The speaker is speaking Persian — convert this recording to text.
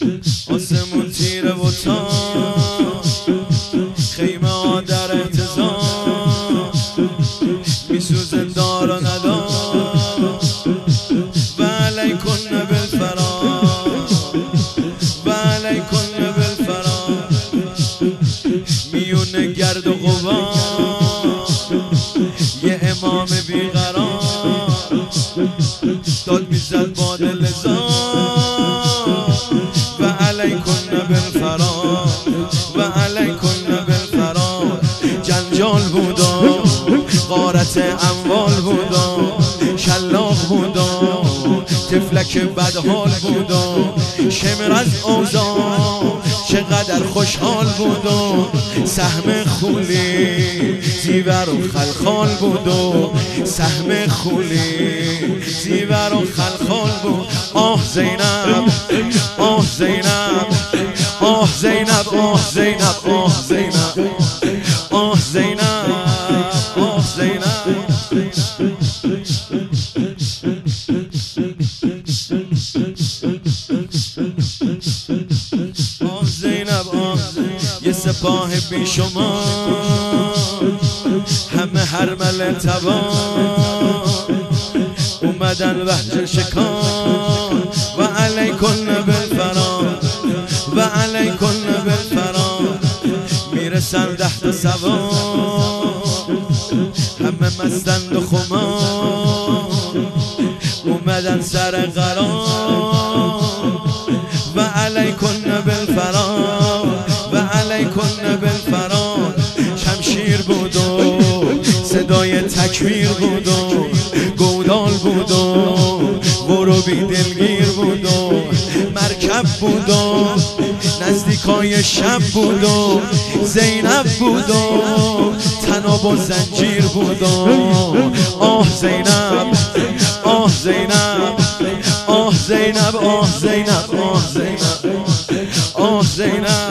آسمون تیره و تار، خیمه ها در احتضار، میسوزه دار و ندار. و علیکن بالفرار، و علیکن بالفرار. میونه گرد و غبار، یه امام بیقرار داد میزد با دل زار. و علیکن بالفرار، و علیکن بالفرار. جنجال بودا، غارت اموال بودا، شلاق بودا، تفلک بدحال بودا. شمر از اوضاع چقدر خوشحال بودا. سهم خولی زیور و خلخال بودو، سهم خولی زیور و خلخال بود. آه زینب، آه زینب، آه زینب، آه زینب، آه زینب، آه زینب، آه زینب. آه زینب، آه یه سپاه بی شما، همه هرمل تبا اومدن وحج شکار. و علیکن بالفرار، و علیکن بالفرار. میرسن 10 تا سوار، همه مستند و خمار، اومدن سر قرار. و علیکن بالفرار، و علیکن بالفرار. شمشیر بود و صدای تکبیر بود و گودال بود و غروبی دلگیر بود و مرکب بود و نزدیکای شب بود و زینب بود و تناب و زنجیر بود و آه زینب، آه زینب، آه زینب، آه زینب، آه زینب، آه زینب.